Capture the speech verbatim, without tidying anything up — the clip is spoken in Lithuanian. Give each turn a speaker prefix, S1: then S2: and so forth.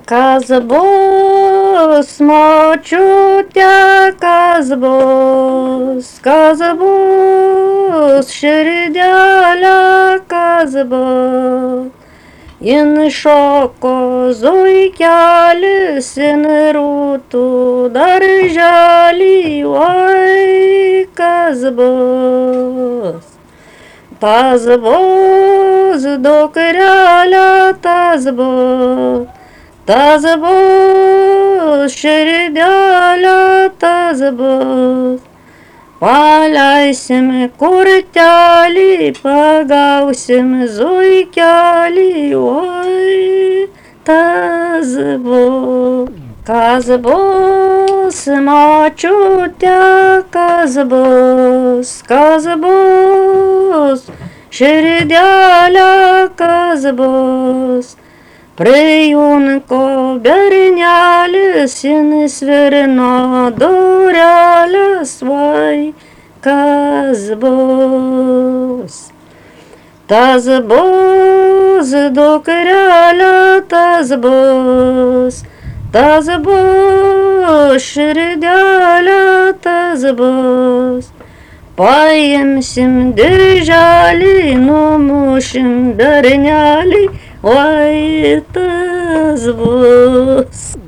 S1: Kas bus, močiute, kas bus, kas bus, širdelė, kas bus. Jin šoko zuikelis, jin rūtų darželį, oi, kas bus. Tas bus, dukrelė, tas bus. Tas bus, širdelė, tas bus. Paleisim kurtelį, pagausim zuikelį, oi, tas bus. Kas bus, močiute, kas bus, kas bus, širdelė, kas bus. Prijunko bernelis, jin svirino dureles, vai, kas bus. Tas bus, dukrelė, tas bus, tas bus, širdelė, tas bus. Paimsim dirželį, numušim bernelį, oi, tas bus.